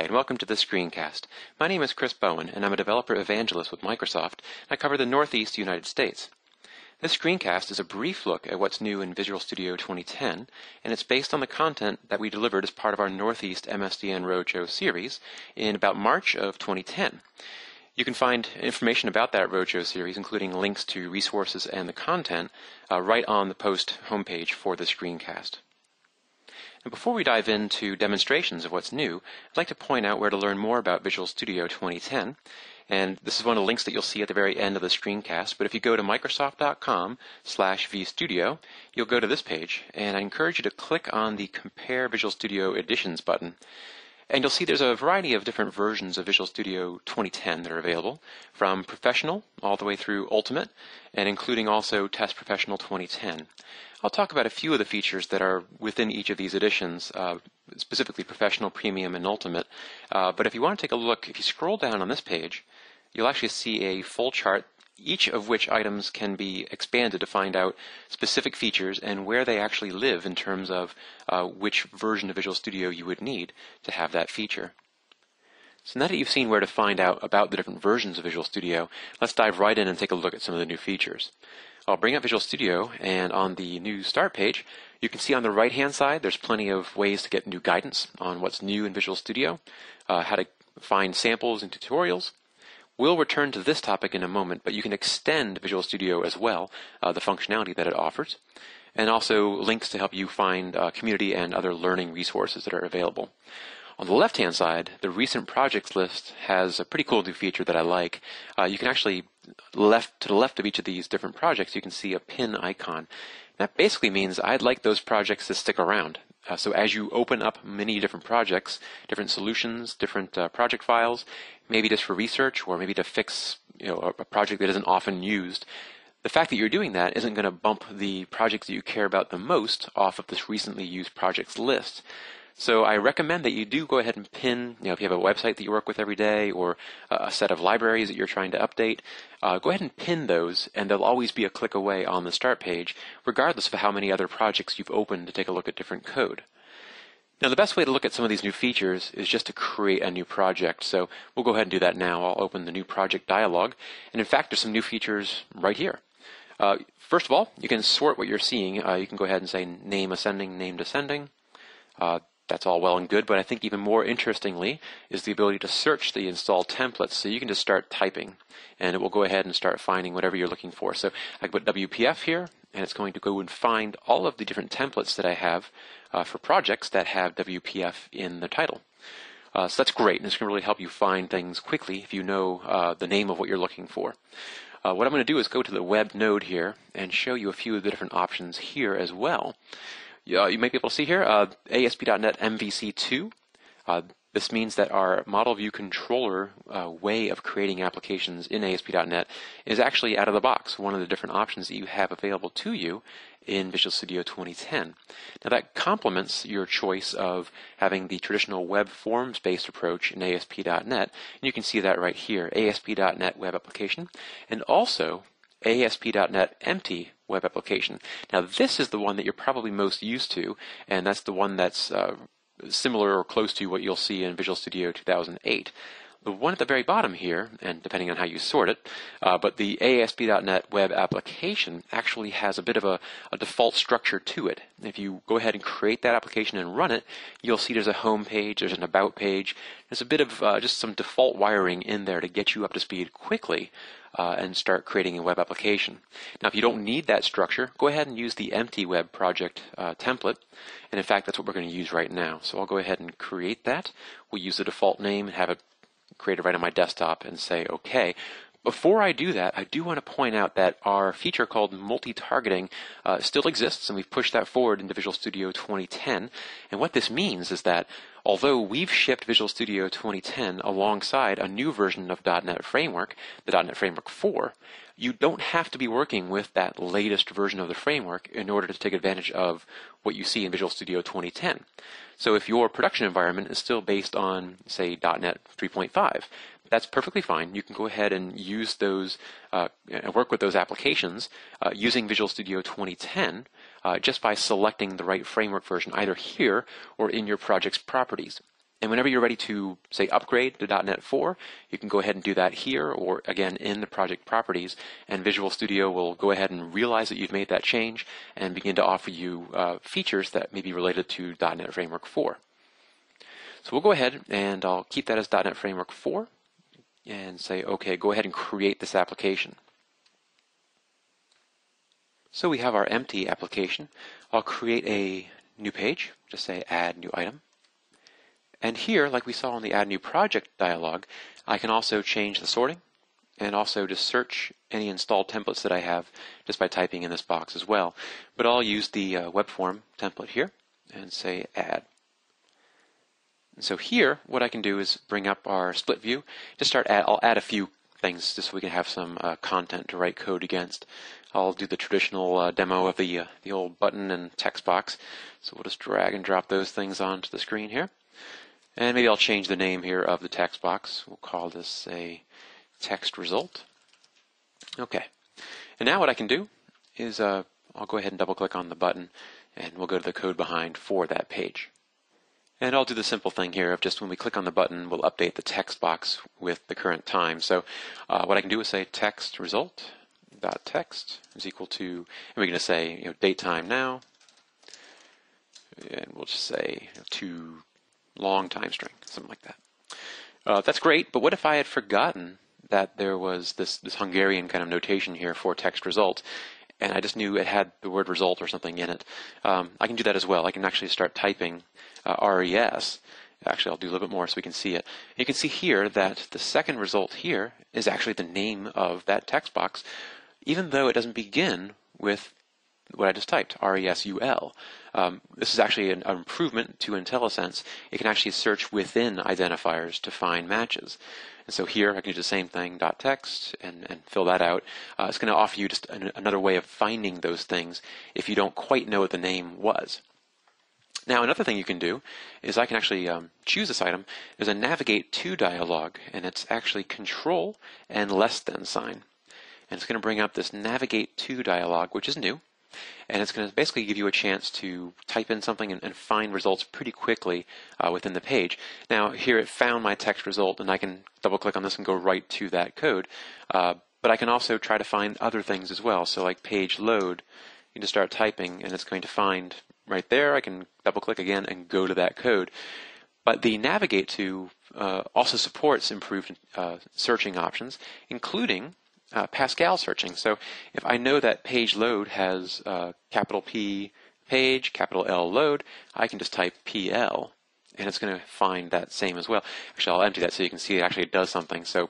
and welcome to this screencast. My name is Chris Bowen, and I'm a developer evangelist with Microsoft, and I cover the Northeast United States. This screencast is a brief look at what's new in Visual Studio 2010, and it's based on the content that we delivered as part of our Northeast MSDN Roadshow series in about March of 2010. You can find information about that Roadshow series, including links to resources and the content, right on the post homepage for the screencast. And before we dive into demonstrations of what's new, I'd like to point out where to learn more about Visual Studio 2010. And this is one of the links that you'll see at the very end of the screencast. But if you go to Microsoft.com/vstudio, you'll go to this page. And I encourage you to click on the Compare Visual Studio Editions button. And you'll see there's a variety of different versions of Visual Studio 2010 that are available, from Professional all the way through Ultimate, and including also Test Professional 2010. I'll talk about a few of the features that are within each of these editions, specifically Professional, Premium, and Ultimate. But if you want to take a look, if you scroll down on this page, you'll actually see a full chart, each of which items can be expanded to find out specific features and where they actually live in terms of which version of Visual Studio you would need to have that feature. So now that you've seen where to find out about the different versions of Visual Studio, let's dive right in and take a look at some of the new features. I'll bring up Visual Studio, and on the new Start page, you can see on the right-hand side there's plenty of ways to get new guidance on what's new in Visual Studio, how to find samples and tutorials. We'll return to this topic in a moment, but you can extend Visual Studio as well, the functionality that it offers, and also links to help you find community and other learning resources that are available. On the left-hand side, the recent projects list has a pretty cool new feature that I like. You can actually, to the left of each of these different projects, you can see a pin icon. That basically means I'd like those projects to stick around. So as you open up many different projects, different solutions, different project files, maybe just for research or maybe to fix a project that isn't often used, the fact that you're doing that isn't going to bump the projects that you care about the most off of this recently used projects list. So I recommend that you do go ahead and pin, if you have a website that you work with every day or a set of libraries that you're trying to update, go ahead and pin those, and they'll always be a click away on the Start page, regardless of how many other projects you've opened to take a look at different code. Now, the best way to look at some of these new features is just to create a new project. So we'll go ahead and do that now. I'll open the new project dialog. And in fact, there's some new features right here. First of all, you can sort what you're seeing. You can go ahead and say name ascending, name descending. That's all well and good, but I think even more interestingly is the ability to search the installed templates. So you can just start typing, and it will go ahead and start finding whatever you're looking for. So I can put WPF here, and it's going to go and find all of the different templates that I have for projects that have WPF in the title. So that's great, and this can really help you find things quickly if you know the name of what you're looking for. What I'm going to do is go to the web node here and show you a few of the different options here as well. You might be able to see here ASP.NET MVC2. This means that our model view controller way of creating applications in ASP.NET is actually out of the box, one of the different options that you have available to you in Visual Studio 2010. Now that complements your choice of having the traditional web forms-based approach in ASP.NET, and you can see that right here, ASP.NET Web Application, and also ASP.NET Empty Web Application. Now this is the one that you're probably most used to, and that's the one that's similar or close to what you'll see in Visual Studio 2008. The one at the very bottom here, and depending on how you sort it, but the ASP.NET Web Application actually has a bit of a default structure to it. If you go ahead and create that application and run it, you'll see there's a home page, there's an about page, there's a bit of just some default wiring in there to get you up to speed quickly and start creating a web application. Now if you don't need that structure, go ahead and use the empty web project template, and in fact that's what we're going to use right now. So I'll go ahead and create that. We'll use the default name and have it created right on my desktop and say OK. Before I do that, I do want to point out that our feature called multi-targeting still exists, and we've pushed that forward into Visual Studio 2010. And what this means is that although we've shipped Visual Studio 2010 alongside a new version of .NET Framework, the .NET Framework 4, you don't have to be working with that latest version of the framework in order to take advantage of what you see in Visual Studio 2010. So if your production environment is still based on, say, .NET 3.5, that's perfectly fine. You can go ahead and use those and work with those applications using Visual Studio 2010 just by selecting the right framework version either here or in your project's properties. And whenever you're ready to, say, upgrade to .NET 4, you can go ahead and do that here or, again, in the project properties, and Visual Studio will go ahead and realize that you've made that change and begin to offer you features that may be related to .NET Framework 4. So we'll go ahead and I'll keep that as .NET Framework 4 and say, okay, go ahead and create this application. So we have our empty application. I'll create a new page, just say Add New Item. And here, like we saw in the Add New Project dialog, I can also change the sorting and also just search any installed templates that I have just by typing in this box as well. But I'll use the web form template here and say Add. And so here, what I can do is bring up our split view. I'll add a few things just so we can have some content to write code against. I'll do the traditional demo of the old button and text box. So we'll just drag and drop those things onto the screen here. And maybe I'll change the name here of the text box. We'll call this a text result. Okay. And now what I can do is I'll go ahead and double click on the button and we'll go to the code behind for that page. And I'll do the simple thing here of just when we click on the button, we'll update the text box with the current time. So what I can do is say text result dot text is equal to, and we're going to say date time now, and we'll just say to long time string, something like that. That's great, but what if I had forgotten that there was this Hungarian kind of notation here for text result, and I just knew it had the word result or something in it? I can do that as well. I can actually start typing RES. Actually, I'll do a little bit more so we can see it. You can see here that the second result here is actually the name of that text box, even though it doesn't begin with what I just typed, RESUL. This is actually an improvement to IntelliSense. It can actually search within identifiers to find matches. And so here I can do the same thing, .text, and fill that out. It's going to offer you just another way of finding those things if you don't quite know what the name was. Now another thing you can do is I can actually choose this item. There's a Navigate To dialog, and it's actually Control and less than sign. And it's going to bring up this Navigate To dialog, which is new. And it's going to basically give you a chance to type in something and find results pretty quickly within the page. Now here it found my text result, and I can double click on this and go right to that code. But I can also try to find other things as well. So like page load, you just start typing and it's going to find right there. I can double click again and go to that code. But the Navigate To also supports improved searching options, including Pascal searching. So if I know that page load has capital P page, capital L load, I can just type PL and it's going to find that same as well. Actually, I'll empty that so you can see it actually does something. So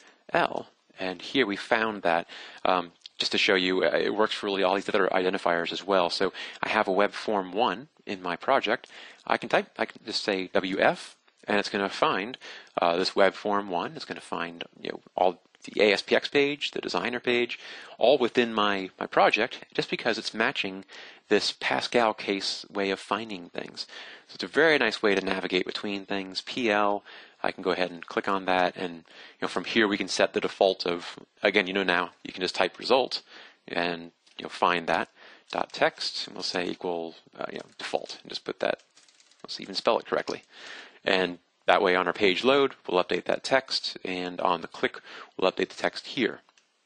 PL, and here we found that. Just to show you, it works for really all these other identifiers as well. So I have a web form 1 in my project. I can just say WF, and it's going to find this web form 1. It's going to find all the ASPX page, the designer page, all within my project, just because it's matching this Pascal case way of finding things. So it's a very nice way to navigate between things. PL, I can go ahead and click on that, and from here we can set the default of, again, now you can just type result and find that .text, and we'll say equal default, and just put that. Let's even spell it correctly, and that way on our page load, we'll update that text, and on the click, we'll update the text here.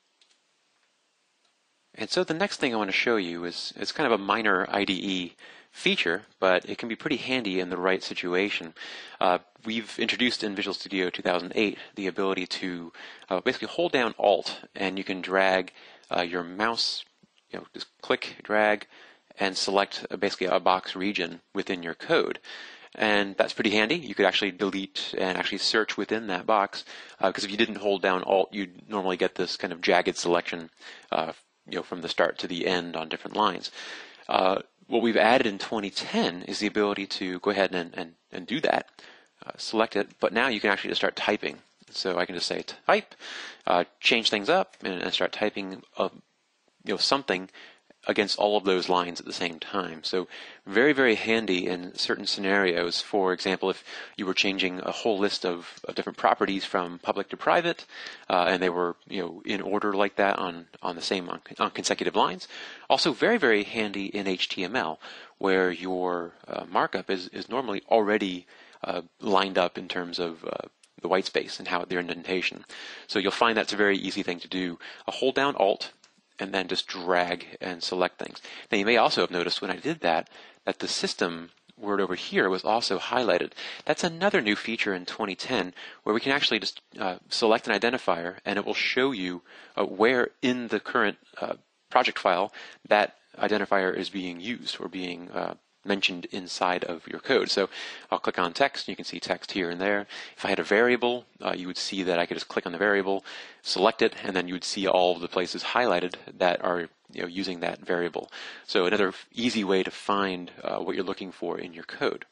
And so the next thing I want to show you is kind of a minor IDE feature, but it can be pretty handy in the right situation. We've introduced in Visual Studio 2008 the ability to basically hold down Alt, and you can drag your mouse, just click, drag, and select basically a box region within your code. And that's pretty handy. You could actually delete and actually search within that box, because if you didn't hold down Alt, you'd normally get this kind of jagged selection from the start to the end on different lines. What we've added in 2010 is the ability to go ahead and do that, select it, but now you can actually just start typing. So I can just say type, change things up, and start typing something against all of those lines at the same time. So very, very handy in certain scenarios. For example, if you were changing a whole list of different properties from public to private, and they were in order like that on consecutive lines. Also very, very handy in HTML, where your markup is normally already lined up in terms of the white space and how their indentation. So you'll find that's a very easy thing to do. Hold down Alt and then just drag and select things. Now you may also have noticed when I did that the system word over here was also highlighted. That's another new feature in 2010 where we can actually just select an identifier and it will show you where in the current project file that identifier is being used or being mentioned inside of your code. So I'll click on text, and you can see text here and there. If I had a variable, you would see that I could just click on the variable, select it, and then you would see all of the places highlighted that are using that variable. So another easy way to find what you're looking for in your code.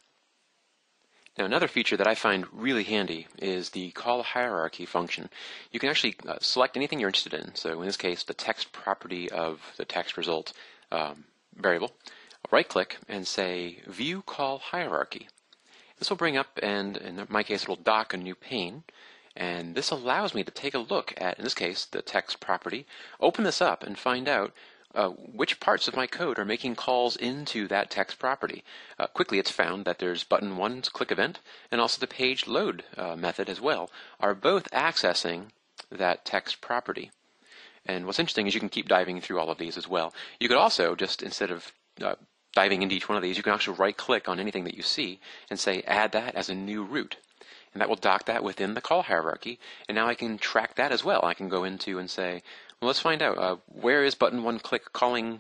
Now another feature that I find really handy is the call hierarchy function. You can actually select anything you're interested in. So in this case, the text property of the text result variable. Right-click and say View Call Hierarchy. This will bring up, and in my case, it will dock a new pane. And this allows me to take a look at, in this case, the text property, open this up and find out which parts of my code are making calls into that text property. Quickly, it's found that there's button 1's click event and also the page load method as well are both accessing that text property. And what's interesting is you can keep diving through all of these as well. You could also just, instead of diving into each one of these, you can actually right-click on anything that you see and say add that as a new root. And that will dock that within the call hierarchy. And now I can track that as well. I can go into and say, well, let's find out where is button 1 click calling,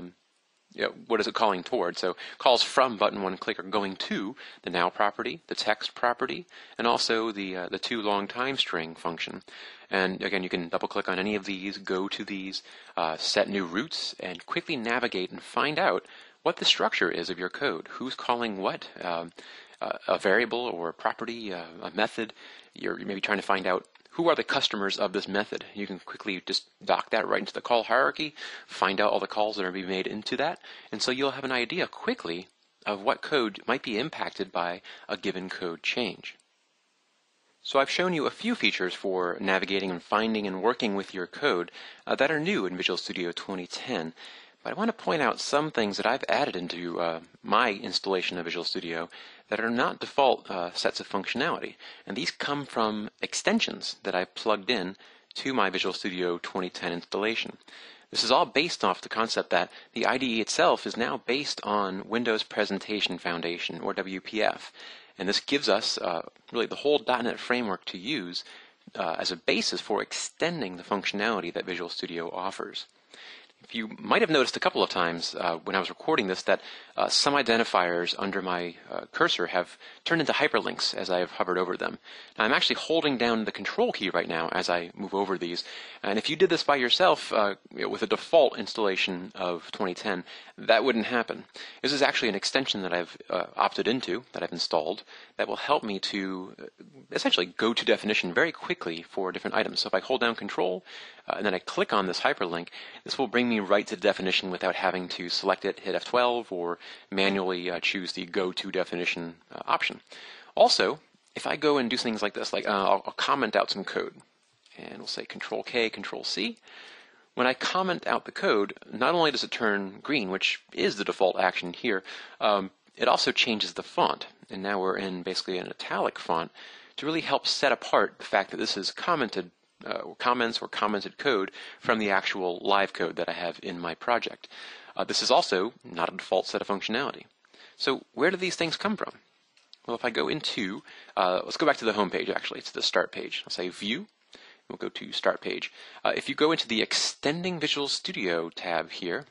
what is it calling toward? So calls from button 1 click are going to the now property, the text property, and also the to long time string function. And again, you can double click on any of these, go to these, set new roots, and quickly navigate and find out what the structure is of your code. Who's calling what? A variable or a property, a method. You're maybe trying to find out who are the customers of this method. You can quickly just dock that right into the call hierarchy, find out all the calls that are being made into that, and so you'll have an idea quickly of what code might be impacted by a given code change. So I've shown you a few features for navigating and finding and working with your code that are new in Visual Studio 2010. But I want to point out some things that I've added into my installation of Visual Studio that are not default sets of functionality. And these come from extensions that I've plugged in to my Visual Studio 2010 installation. This is all based off the concept that the IDE itself is now based on Windows Presentation Foundation, or WPF. And this gives us really the whole .NET framework to use as a basis for extending the functionality that Visual Studio offers. You might have noticed a couple of times when I was recording this that some identifiers under my cursor have turned into hyperlinks as I have hovered over them. Now, I'm actually holding down the control key right now as I move over these. And if you did this by yourself with a default installation of 2010, that wouldn't happen. This is actually an extension that I've opted into, that I've installed, that will help me to essentially go to definition very quickly for different items. So if I hold down control and then I click on this hyperlink, this will bring me right to definition without having to select it, hit F12, or manually choose the go to definition option. Also, if I go and do things like this, like I'll comment out some code, and we'll say Control K, Control C. When I comment out the code, not only does it turn green, which is the default action here, it also changes the font. And now we're in basically an italic font to really help set apart the fact that this is commented comments or commented code from the actual live code that I have in my project. This is also not a default set of functionality. So where do these things come from? Well, if I go into, let's go back to the home page actually, it's the start page. I'll say View, we'll go to Start Page. If you go into the Extending Visual Studio tab here,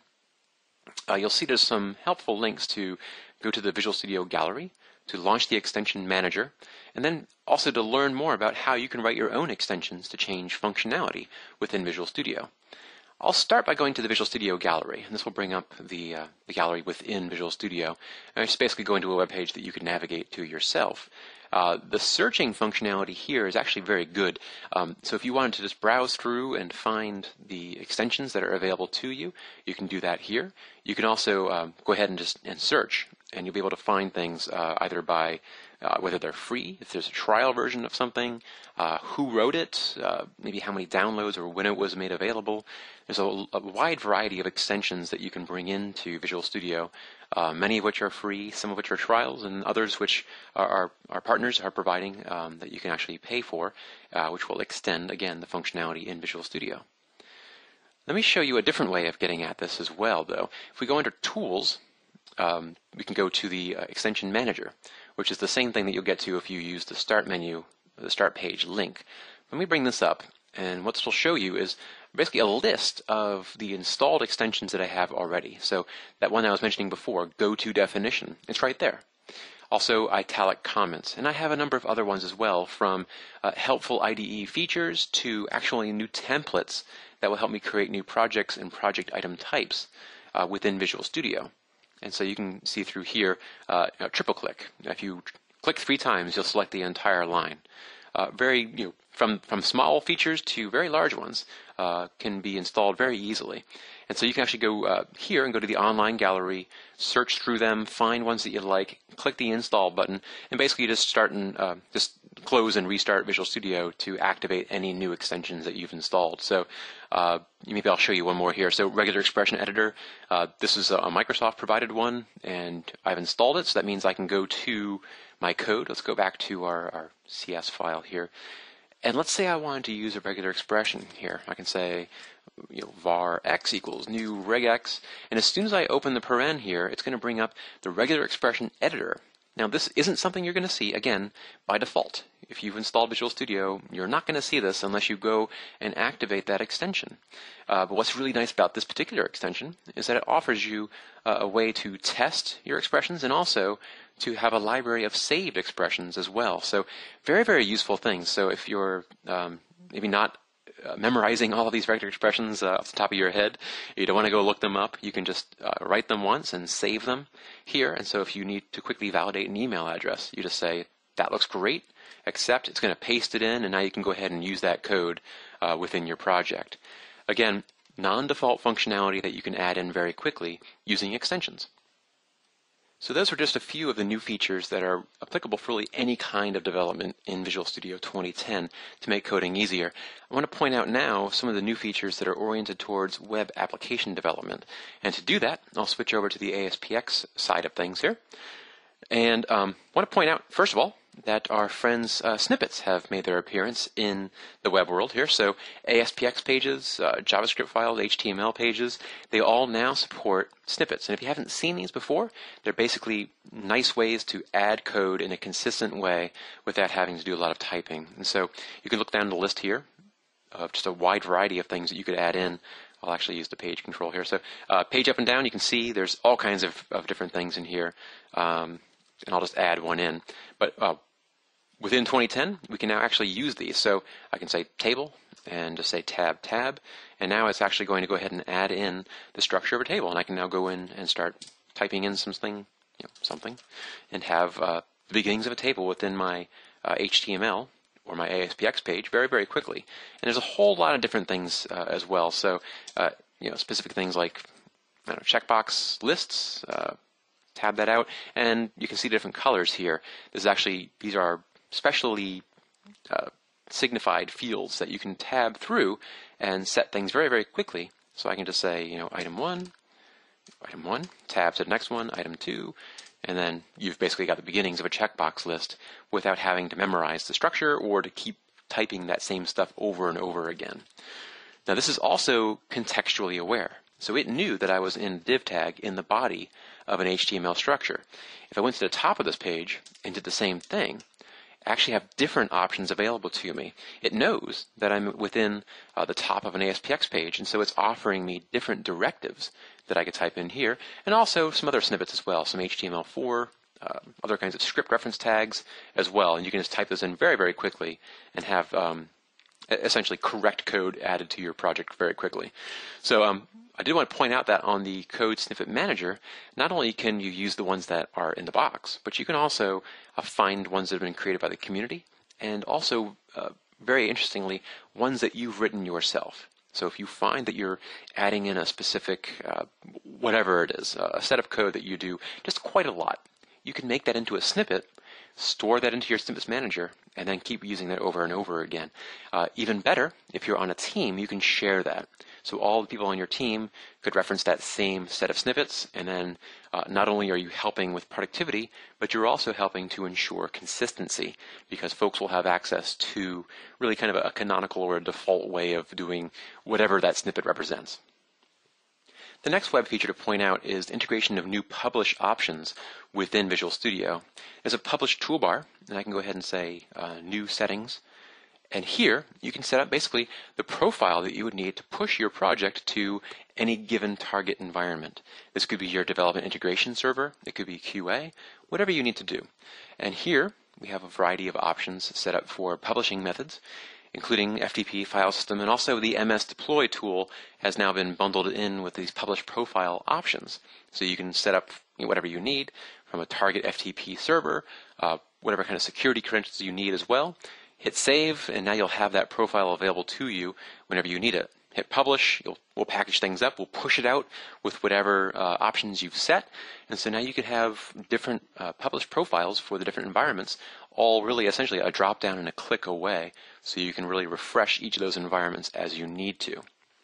you'll see there's some helpful links to go to the Visual Studio Gallery, to launch the extension manager, and then also to learn more about how you can write your own extensions to change functionality within Visual Studio. I'll start by going to the Visual Studio Gallery, and this will bring up the gallery within Visual Studio. And it's basically going to a web page that you can navigate to yourself. The searching functionality here is actually very good. So if you wanted to just browse through and find the extensions that are available to you, you can do that here. You can also go ahead and search, and you'll be able to find things either by whether they're free, if there's a trial version of something, who wrote it, maybe how many downloads or when it was made available. There's a wide variety of extensions that you can bring into Visual Studio many of which are free, some of which are trials, and others which our partners are providing that you can actually pay for, which will extend, again, the functionality in Visual Studio. Let me show you a different way of getting at this as well, though. If we go under Tools, we can go to the Extension Manager, which is the same thing that you'll get to if you use the Start menu, the Start page link. Let me bring this up, and what this will show you is basically a list of the installed extensions that I have already. So that one I was mentioning before, Go To Definition, it's right there. Also, italic comments, and I have a number of other ones as well, from helpful IDE features to actually new templates that will help me create new projects and project item types within Visual Studio. And so you can see through here, triple click. If you click 3 times, you'll select the entire line. From small features to very large ones can be installed very easily. And so you can actually go here and go to the online gallery, search through them, find ones that you like, click the install button, and basically just start and just close and restart Visual Studio to activate any new extensions that you've installed. So maybe I'll show you one more here. So Regular Expression Editor, this is a Microsoft provided one, and I've installed it, so that means I can go to my code. Let's go back to our CS file here. And let's say I wanted to use a regular expression here. I can say, var x equals new regex, and as soon as I open the paren here, it's going to bring up the regular expression editor. Now, this isn't something you're going to see, again, by default. If you've installed Visual Studio, you're not going to see this unless you go and activate that extension. But what's really nice about this particular extension is that it offers you a way to test your expressions and also to have a library of saved expressions as well. So very, very useful things. So if you're maybe not memorizing all of these regular expressions off the top of your head, you don't want to go look them up, you can just write them once and save them here. And so if you need to quickly validate an email address, you just say, that looks great, accept, it's going to paste it in, and now you can go ahead and use that code within your project. Again, non-default functionality that you can add in very quickly using extensions. So those are just a few of the new features that are applicable for really any kind of development in Visual Studio 2010 to make coding easier. I want to point out now some of the new features that are oriented towards web application development. And to do that, I'll switch over to the ASPX side of things here. And I want to point out, first of all, that our friends Snippets have made their appearance in the web world here. So ASPX pages, JavaScript files, HTML pages, they all now support snippets. And if you haven't seen these before, they're basically nice ways to add code in a consistent way without having to do a lot of typing. And so you can look down the list here of just a wide variety of things that you could add in. I'll actually use the page control here. So page up and down, you can see there's all kinds of different things in here. And I'll just add one in. But within 2010, we can now actually use these. So I can say table and just say tab, tab, and now it's actually going to go ahead and add in the structure of a table. And I can now go in and start typing in something, and have the beginnings of a table within my HTML or my ASPX page very, very quickly. And there's a whole lot of different things as well. So, specific things like checkbox lists. Tab that out, and you can see the different colors here. These are specially signified fields that you can tab through and set things very, very quickly. So I can just say, item 1, tab to the next one, item 2, and then you've basically got the beginnings of a checkbox list without having to memorize the structure or to keep typing that same stuff over and over again. Now, this is also contextually aware. So it knew that I was in div tag in the body of an HTML structure. If I went to the top of this page and did the same thing, I actually have different options available to me. It knows that I'm within the top of an ASPX page, and so it's offering me different directives that I could type in here, and also some other snippets as well, some HTML4, other kinds of script reference tags as well, and you can just type those in very, very quickly and have essentially correct code added to your project very quickly. So I did want to point out that on the Code Snippet Manager, not only can you use the ones that are in the box, but you can also find ones that have been created by the community, and also, very interestingly, ones that you've written yourself. So if you find that you're adding in a specific, whatever it is, a set of code that you do just quite a lot, you can make that into a snippet, store that into your Snippets Manager, and then keep using that over and over again. Even better, if you're on a team, you can share that. So all the people on your team could reference that same set of snippets, and then not only are you helping with productivity, but you're also helping to ensure consistency, because folks will have access to really kind of a canonical or a default way of doing whatever that snippet represents. The next web feature to point out is the integration of new publish options within Visual Studio. There's a publish toolbar, and I can go ahead and say new settings. And here you can set up basically the profile that you would need to push your project to any given target environment. This could be your development integration server, it could be QA, whatever you need to do. And here we have a variety of options set up for publishing methods, including FTP file system, and also the MS Deploy tool has now been bundled in with these publish profile options. So you can set up whatever you need from a target FTP server, whatever kind of security credentials you need as well. Hit save, and now you'll have that profile available to you whenever you need it. Hit publish, we'll package things up, we'll push it out with whatever options you've set, and so now you could have different published profiles for the different environments, all really essentially a drop down and a click away, so you can really refresh each of those environments as you need to.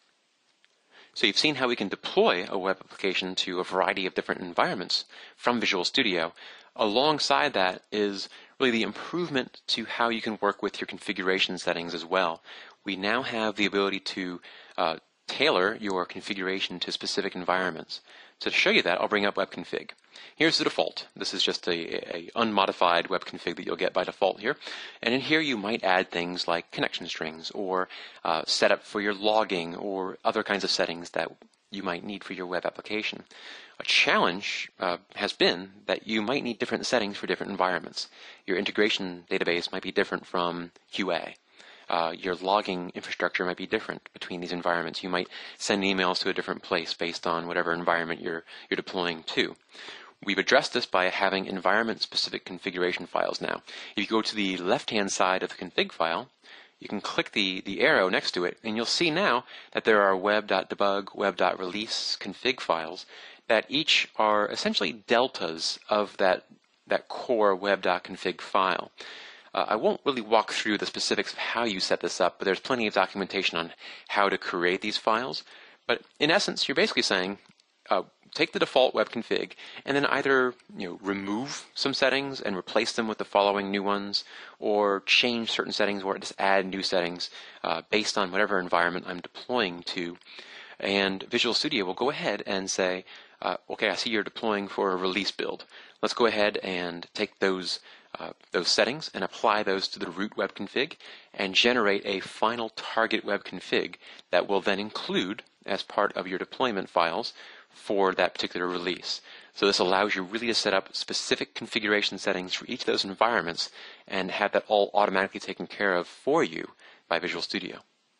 So you've seen how we can deploy a web application to a variety of different environments from Visual Studio. Alongside that is really the improvement to how you can work with your configuration settings as well. We now have the ability to tailor your configuration to specific environments. So to show you that, I'll bring up webconfig. Here's the default. This is just a unmodified webconfig that you'll get by default here. And in here you might add things like connection strings or setup for your logging or other kinds of settings that you might need for your web application. A challenge has been that you might need different settings for different environments. Your integration database might be different from QA. Your logging infrastructure might be different between these environments. You might send emails to a different place based on whatever environment you're deploying to. We've addressed this by having environment-specific configuration files now. If you go to the left-hand side of the config file, you can click the arrow next to it, and you'll see now that there are web.debug, web.release config files that each are essentially deltas of that core web.config file. I won't really walk through the specifics of how you set this up, but there's plenty of documentation on how to create these files. But in essence, you're basically saying, take the default web config and then either remove some settings and replace them with the following new ones, or change certain settings or just add new settings based on whatever environment I'm deploying to. And Visual Studio will go ahead and say, okay, I see you're deploying for a release build. Let's go ahead and take those settings and apply those to the root web config and generate a final target web config that will then include as part of your deployment files for that particular release. So this allows you really to set up specific configuration settings for each of those environments and have that all automatically taken care of for you by Visual Studio.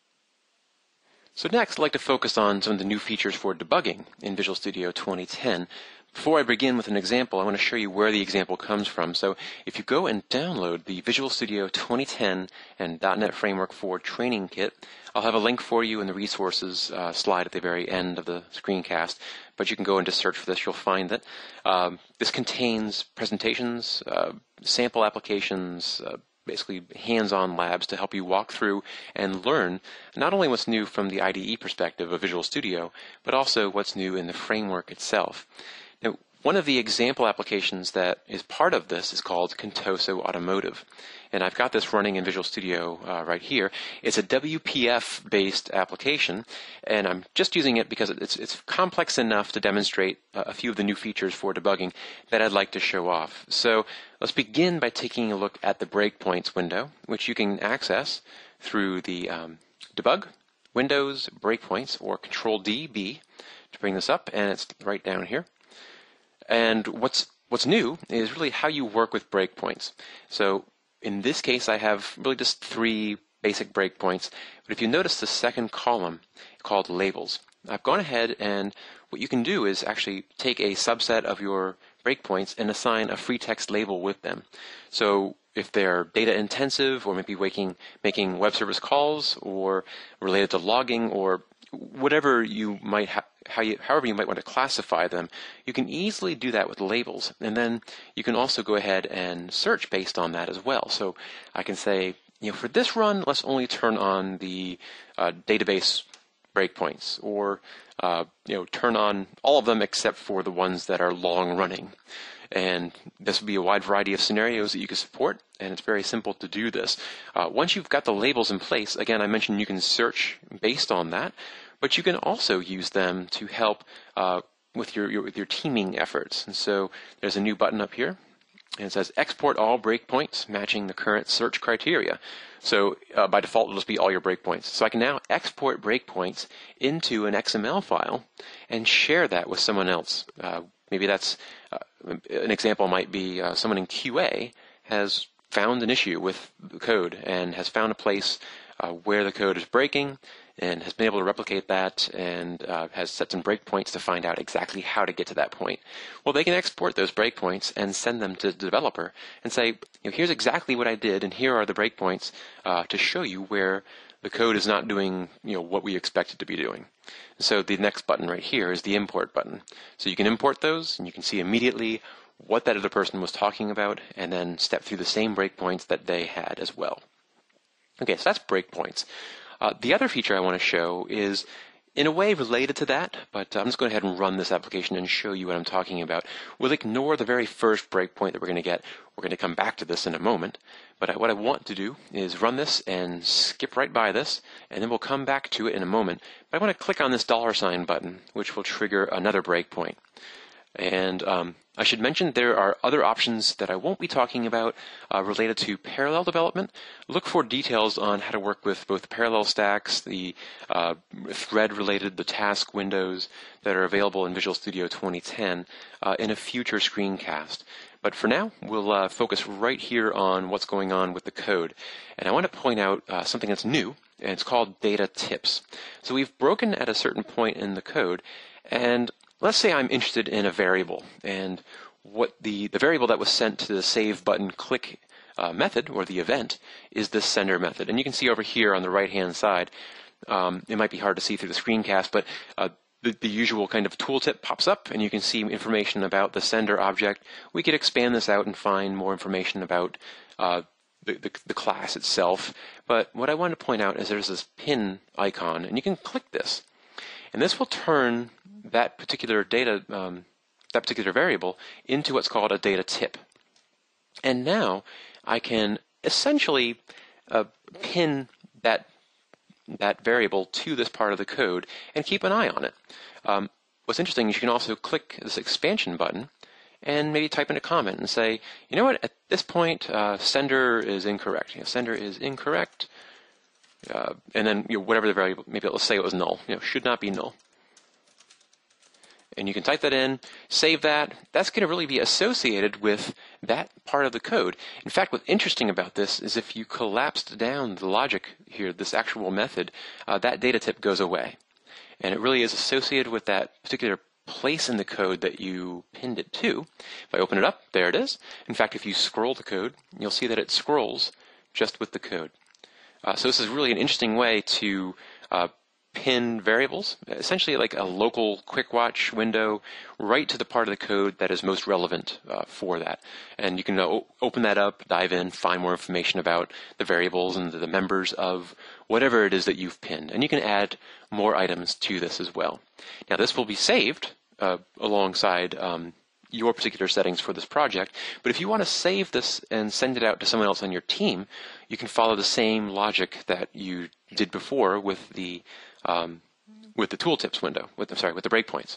So next, I'd like to focus on some of the new features for debugging in Visual Studio 2010. Before I begin with an example, I want to show you where the example comes from. So if you go and download the Visual Studio 2010 and .NET Framework 4 Training Kit, I'll have a link for you in the resources slide at the very end of the screencast, but you can go and just search for this, you'll find it. This contains presentations, sample applications, basically hands-on labs to help you walk through and learn not only what's new from the IDE perspective of Visual Studio, but also what's new in the framework itself. Now, one of the example applications that is part of this is called Contoso Automotive. And I've got this running in Visual Studio right here. It's a WPF-based application, and I'm just using it because it's complex enough to demonstrate a few of the new features for debugging that I'd like to show off. So let's begin by taking a look at the breakpoints window, which you can access through the Debug, Windows, Breakpoints, or Control-D-B to bring this up, and it's right down here. And what's new is really how you work with breakpoints. So in this case, I have really just 3 basic breakpoints. But if you notice the second column called labels, I've gone ahead and what you can do is actually take a subset of your breakpoints and assign a free text label with them. So if they're data intensive or maybe making web service calls or related to logging or whatever you might however you might want to classify them, you can easily do that with labels. And then you can also go ahead and search based on that as well. So I can say, for this run, let's only turn on the database breakpoints, or turn on all of them except for the ones that are long running. And this would be a wide variety of scenarios that you could support, and it's very simple to do this. Once you've got the labels in place, again, I mentioned you can search based on that, but you can also use them to help with your teaming efforts. And so there's a new button up here, and it says export all breakpoints matching the current search criteria. So by default, it'll just be all your breakpoints. So I can now export breakpoints into an XML file and share that with someone else. Maybe that's an example might be someone in QA has found an issue with the code and has found a place where the code is breaking and has been able to replicate that and has set some breakpoints to find out exactly how to get to that point. Well, they can export those breakpoints and send them to the developer and say, here's exactly what I did, and here are the breakpoints to show you where the code is not doing what we expect it to be doing. So the next button right here is the import button. So you can import those, and you can see immediately what that other person was talking about, and then step through the same breakpoints that they had as well. Okay, so that's breakpoints. The other feature I want to show is in a way related to that, but I'm just going to go ahead and run this application and show you what I'm talking about. We'll ignore the very first breakpoint that we're going to get. We're going to come back to this in a moment. But what I want to do is run this and skip right by this, and then we'll come back to it in a moment. But I want to click on this $ button, which will trigger another breakpoint. And I should mention there are other options that I won't be talking about related to parallel development. Look for details on how to work with both the parallel stacks, the thread-related, the task windows that are available in Visual Studio 2010 in a future screencast. But for now, we'll focus right here on what's going on with the code. And I want to point out something that's new, and it's called data tips. So we've broken at a certain point in the code, and let's say I'm interested in a variable, and what the variable that was sent to the save button click method, or the event, is this sender method. And you can see over here on the right-hand side, it might be hard to see through the screencast, but the usual kind of tooltip pops up, and you can see information about the sender object. We could expand this out and find more information about the class itself. But what I want to point out is there's this pin icon, and you can click this. And this will turn that particular data, that particular variable, into what's called a data tip. And now I can essentially pin that variable to this part of the code and keep an eye on it. What's interesting is you can also click this expansion button and maybe type in a comment and say, you know what, at this point, sender is incorrect. Sender is incorrect. And then whatever the variable, maybe let's say it was null. Should not be null. And you can type that in, save that. That's going to really be associated with that part of the code. In fact, what's interesting about this is if you collapsed down the logic here, this actual method, that data tip goes away. And it really is associated with that particular place in the code that you pinned it to. If I open it up, there it is. In fact, if you scroll the code, you'll see that it scrolls just with the code. So this is really an interesting way to pin variables, essentially like a local quick watch window, right to the part of the code that is most relevant for that. And you can open that up, dive in, find more information about the variables and the members of whatever it is that you've pinned. And you can add more items to this as well. Now this will be saved alongside your particular settings for this project, but if you want to save this and send it out to someone else on your team, you can follow the same logic that you did before with the tooltips window, with the breakpoints.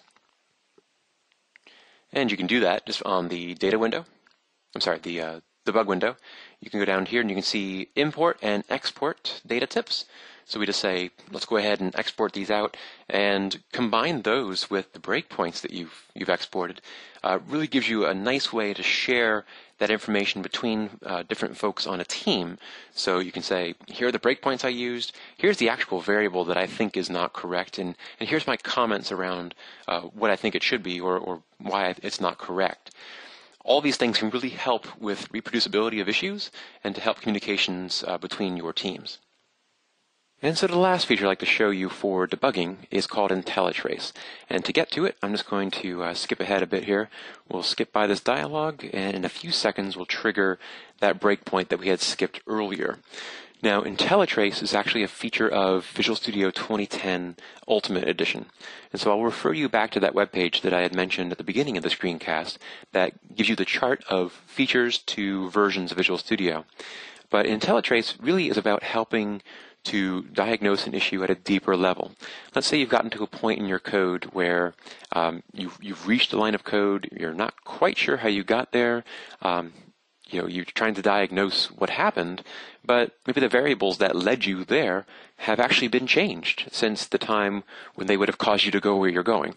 And you can do that just on the data window. The bug window. You can go down here and you can see import and export data tips. So we just say, let's go ahead and export these out and combine those with the breakpoints that you've exported. Really gives you a nice way to share that information between different folks on a team. So you can say, here are the breakpoints I used, here's the actual variable that I think is not correct, and here's my comments around what I think it should be or why it's not correct. All these things can really help with reproducibility of issues and to help communications between your teams. And so the last feature I'd like to show you for debugging is called IntelliTrace. And to get to it, I'm just going to skip ahead a bit here. We'll skip by this dialog, and in a few seconds we'll trigger that breakpoint that we had skipped earlier. Now, IntelliTrace is actually a feature of Visual Studio 2010 Ultimate Edition. And so I'll refer you back to that webpage that I had mentioned at the beginning of the screencast that gives you the chart of features to versions of Visual Studio. But IntelliTrace really is about helping to diagnose an issue at a deeper level. Let's say you've gotten to a point in your code where you've reached a line of code, you're not quite sure how you got there, you're trying to diagnose what happened, but maybe the variables that led you there have actually been changed since the time when they would have caused you to go where you're going.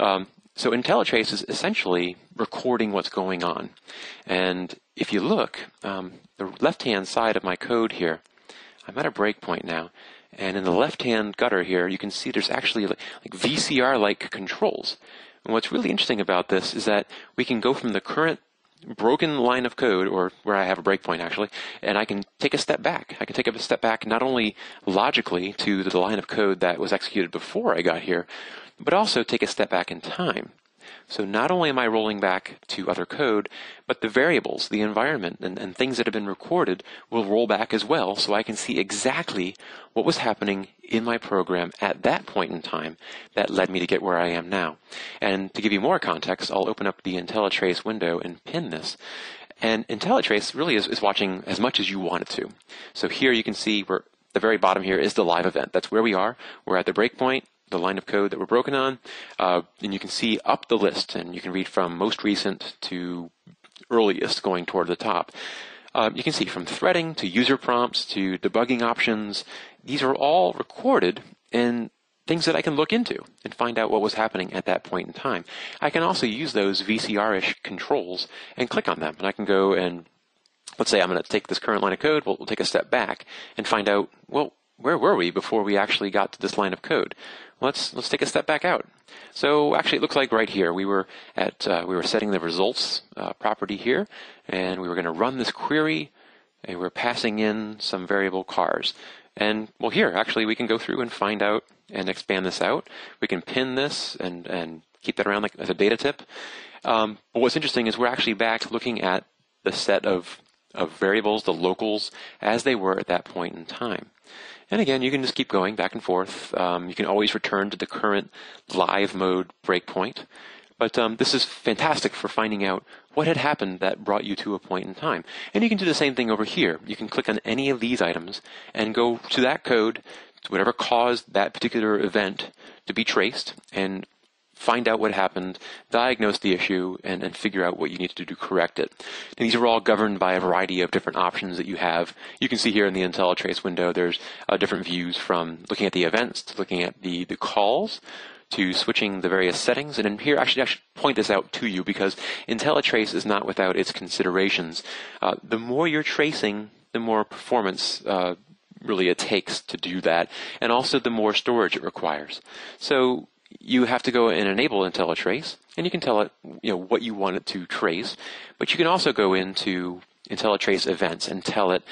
So IntelliTrace is essentially recording what's going on. And if you look, the left-hand side of my code here, I'm at a breakpoint now, and in the left-hand gutter here, you can see there's actually like VCR-like controls. And what's really interesting about this is that we can go from the current broken line of code, or where I have a breakpoint actually, and I can take a step back. I can take a step back not only logically to the line of code that was executed before I got here, but also take a step back in time. So not only am I rolling back to other code, but the variables, the environment, and things that have been recorded will roll back as well, so I can see exactly what was happening in my program at that point in time that led me to get where I am now. And to give you more context, I'll open up the IntelliTrace window and pin this. And IntelliTrace really is watching as much as you want it to. So here you can see where the very bottom here is the live event. That's where we are. We're at the breakpoint, the line of code that we're broken on, and you can see up the list, and you can read from most recent to earliest going toward the top. You can see from threading to user prompts to debugging options. These are all recorded in things that I can look into and find out what was happening at that point in time. I can also use those VCR-ish controls and click on them, and I can go and, let's say I'm going to take this current line of code, we'll take a step back and find out, well, where were we before we actually got to this line of code? Let's take a step back out. So actually, it looks like right here we were setting the results property here, and we were going to run this query, and we're passing in some variable cars. And well, here actually we can go through and find out and expand this out. We can pin this and keep that around like as a data tip. But what's interesting is we're actually back looking at the set of variables, the locals, as they were at that point in time. And again, you can just keep going back and forth. You can always return to the current live mode breakpoint. But this is fantastic for finding out what had happened that brought you to a point in time. And you can do the same thing over here. You can click on any of these items and go to that code, to whatever caused that particular event to be traced, and find out what happened, diagnose the issue, and figure out what you need to do to correct it. And these are all governed by a variety of different options that you have. You can see here in the IntelliTrace window, there's different views from looking at the events to looking at the calls to switching the various settings. And in here, I should point this out to you because IntelliTrace is not without its considerations. The more you're tracing, the more performance really it takes to do that, and also the more storage it requires. So you have to go and enable IntelliTrace, and you can tell it what you want it to trace, but you can also go into IntelliTrace events and tell it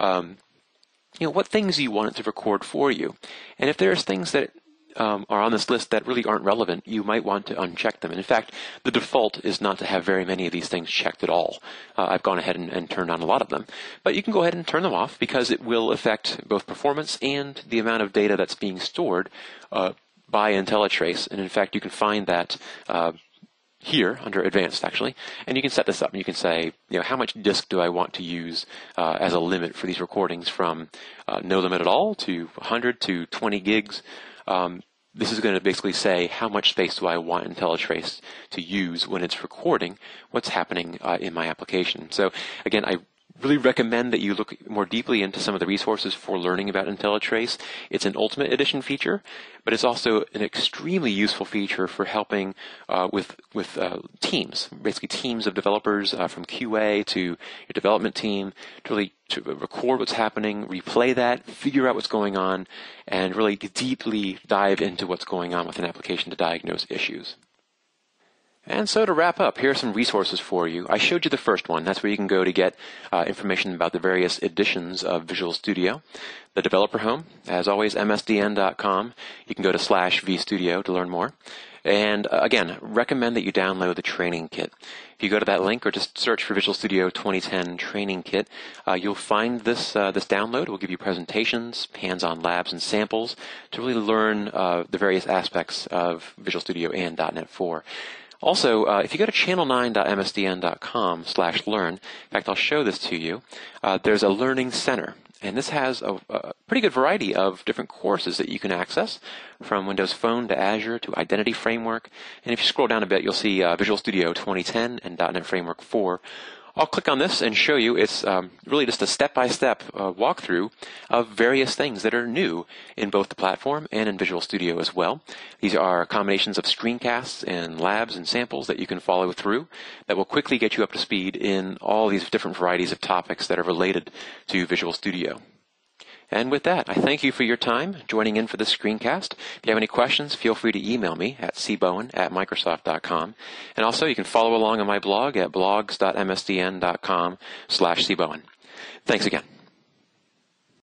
what things you want it to record for you. And if there's things that are on this list that really aren't relevant, you might want to uncheck them. And in fact, the default is not to have very many of these things checked at all. I've gone ahead and turned on a lot of them. But you can go ahead and turn them off because it will affect both performance and the amount of data that's being stored by IntelliTrace. And in fact, you can find that here under Advanced, actually, and you can set this up. And you can say, how much disk do I want to use as a limit for these recordings, from no limit at all to 100 to 20 gigs. This is going to basically say how much space do I want IntelliTrace to use when it's recording what's happening in my application. So again, I really recommend that you look more deeply into some of the resources for learning about IntelliTrace. It's an Ultimate Edition feature, but it's also an extremely useful feature for helping with teams, basically teams of developers from QA to your development team, to record what's happening, replay that, figure out what's going on, and really deeply dive into what's going on with an application to diagnose issues. And so to wrap up, here are some resources for you. I showed you the first one. That's where you can go to get information about the various editions of Visual Studio. The developer home, as always, msdn.com. You can go to /vstudio to learn more. And again, recommend that you download the training kit. If you go to that link or just search for Visual Studio 2010 Training Kit, you'll find this download. It will give you presentations, hands-on labs, and samples to really learn the various aspects of Visual Studio and .NET 4. Also, if you go to channel9.msdn.com/learn, in fact, I'll show this to you, there's a Learning Center. And this has a pretty good variety of different courses that you can access, from Windows Phone to Azure to Identity Framework. And if you scroll down a bit, you'll see Visual Studio 2010 and .NET Framework 4. I'll click on this and show you. It's really just a step-by-step walkthrough of various things that are new in both the platform and in Visual Studio as well. These are combinations of screencasts and labs and samples that you can follow through that will quickly get you up to speed in all these different varieties of topics that are related to Visual Studio. And with that, I thank you for your time joining in for this screencast. If you have any questions, feel free to email me at cbowen@microsoft.com. And also, you can follow along on my blog at blogs.msdn.com/cbowen. Thanks again.